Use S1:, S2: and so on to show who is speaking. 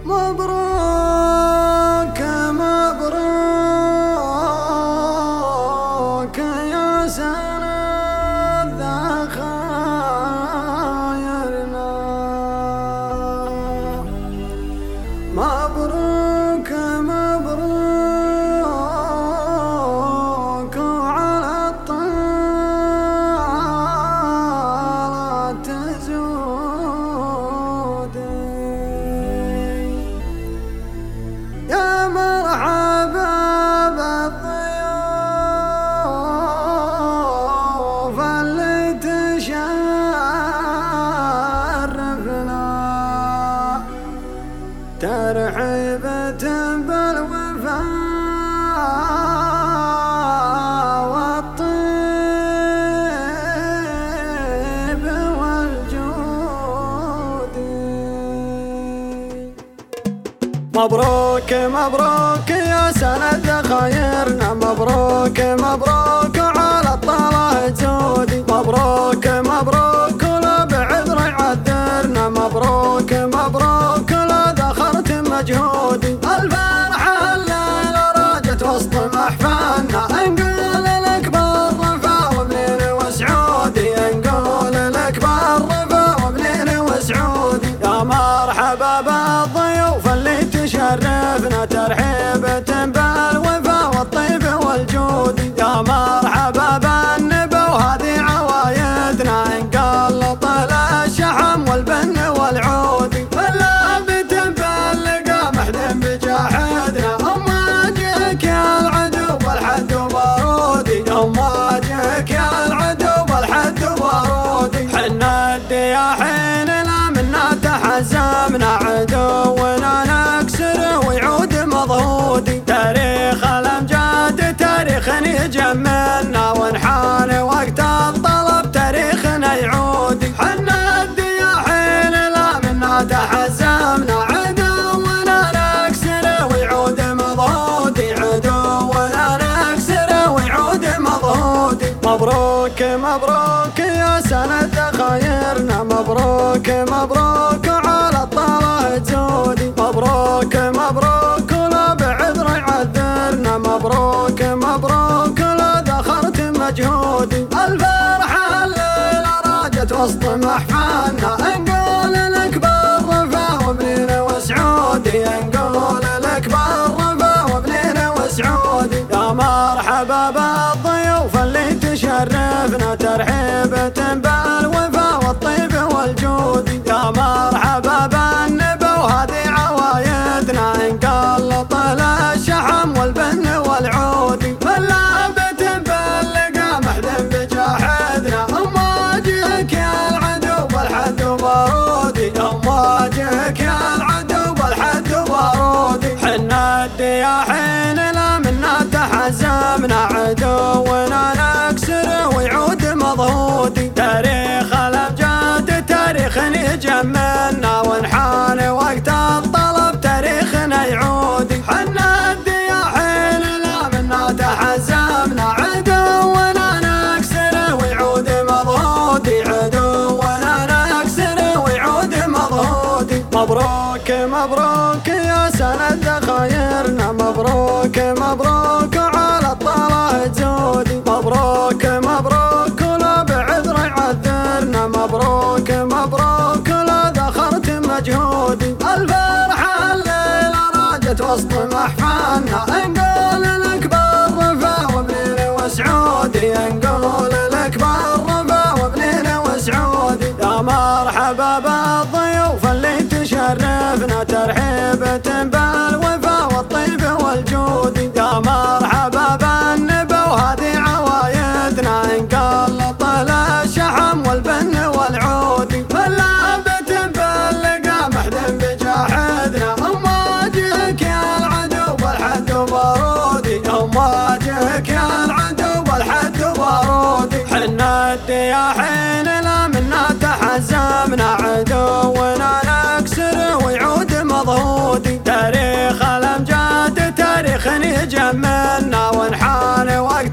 S1: مبروك مبروك يا سند خايرنا، مبروك مبروك على الطالة تزودي. يا مرحبا بالضيوف اللي تشرفنا، ترحيبة بالوفاء والطيب والجود. مبروك مبروك يا سند خيرنا، مبروك مبروك على الطلعة جودي. مبروك مبروك لا بعذر يعذرنا، مبروك مبروك لا ذخرت مجهودي. الفرحة الليلة راجت وسط محفلنا، نقول لك بالرفا وبنين وسعودي، نقول لك بالرفا وبنين وسعودي. يا مرحبا بالضيوف اللي تشرفنا، ترحيبة بالوفا والطيب والجود. يا مرحبا بالنبا وهذه عوايدنا، نقلط الشحم والبن والعود. فلابت باللقا محدن بجاحدنا، امواجهك يا العدو والحد بارودي، امواجهك يا العدو والحد بارودي. حنا الدياحين لا منا تحزمنا، عدونا نكسر ويعود مضهودي. تاريخ الامجاد تاريخ يجملنا، ونحان وقت الطلب تاريخنا يعودي. حنا الدياحين لا منا تحزمنا، عدونا نكسر ويعود مضهودي، عدونا نكسر ويعود مضهودي. مبروك مبروك يا سند خيرنا، مبروك مبروك على الطلعة جودي. مبروك مبروك لا بعذر يعذرنا، مبروك مبروك لا ذخرت مجهودي. الفرحة الليلة راجت وسط محفلنا، نقول لك بالرفا وبنين وسعودي، نقول لك بالرفا وبنين وسعودي. يا مرحبا بالضيوف اللي تشرفنا، ترحيبة بالوفا والطيب والجود. يا مرحبا بالنبا وهذه عوايدنا، نقلط الشحم والبن والعود. فلابت باللقا محدن بجاحدنا، امواجهك يا العدو والحد بارودي، امواجهك يا العدو والحد بارودي. حنا الدياحين لا منا تحزمنا، عدونا نكسر ويعود مضهودي. تاريخ الامجاد تاريخ يجملنا، ونحان وقت الطلب تاريخنا يعودي. حنا الدياحين لا منا تحزمنا، عدونا نكسر ويعود مضهودي، عدونا نكسر ويعود مضهودي. مبروك مبروك يا سند خيرنا، مبروك مبروك على الطلعة جودي. مبروك مبروك لا بعذر يعذرنا، مبروك مبروك لا ذخرت مجهودي. الفرحة الليلة راجت وسط محفلنا، نقول لك بالرفا وبنين وسعودي، نقول لك بالرفا وبنين وسعودي. يا مرحبا بالضيوف اللي تشرفنا، ترحيبة بالوفا والطيب والجود. يا مرحبا بالنبا وهذه عوايدنا، نقلط الشحم والبن والعود. فلابت باللقا محدن بجاحدنا، امواجهك يا العدو والحد بارودي، امواجهك يا العدو والحد بارودي. حنا الدياحين لا منا تحزمنا، عدونا نكسر ويعود مضهودي. تاريخ الامجاد تاريخ يجملنا، ونحان وقت